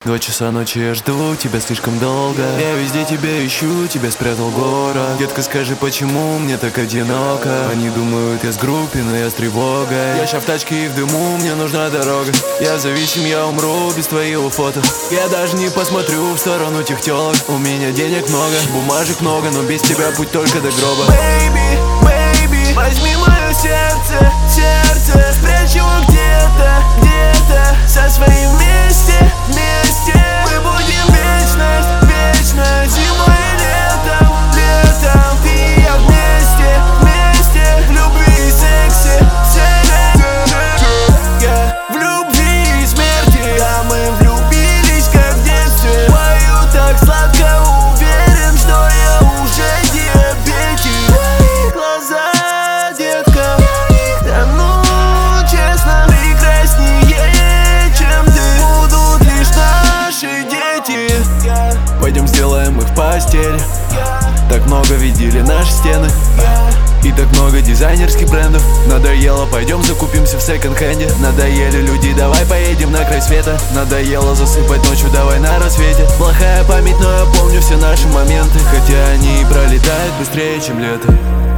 2 часа ночи я жду тебя слишком долго. Я везде тебя ищу, тебя спрятал город. Детка, скажи, почему мне так одиноко? Они думают, я с группы, но я с тревогой. Я ща в тачке и в дыму, мне нужна дорога. Я зависим, я умру без твоего фото. Я даже не посмотрю в сторону тех тёлок. У меня денег много, бумажек много, но без тебя путь только до гроба. Baby, baby, возьми мое сердце, сердце, спрячь его где-то, где-то со своим вместе, вместе. Мы будем вечность, вечность, зимой и летом, летом. Ты и я вместе, вместе, в любви и сексе, в любви и смерти. Да, мы влюбились, как в детстве. Пою так сладко, уверен, что я уже диабетик. Твои глаза, детка, да ну честно, прекраснее, чем ты. Будут лишь наши дети. Пойдем сделаем их в постели. Так много видели наши стены. И так много дизайнерских брендов. Надоело, пойдем закупимся в секонд-хенде. Надоели люди, давай поедем на край света. Надоело засыпать ночью, давай на рассвете. Плохая память, но я помню все наши моменты, хотя они пролетают быстрее, чем лето.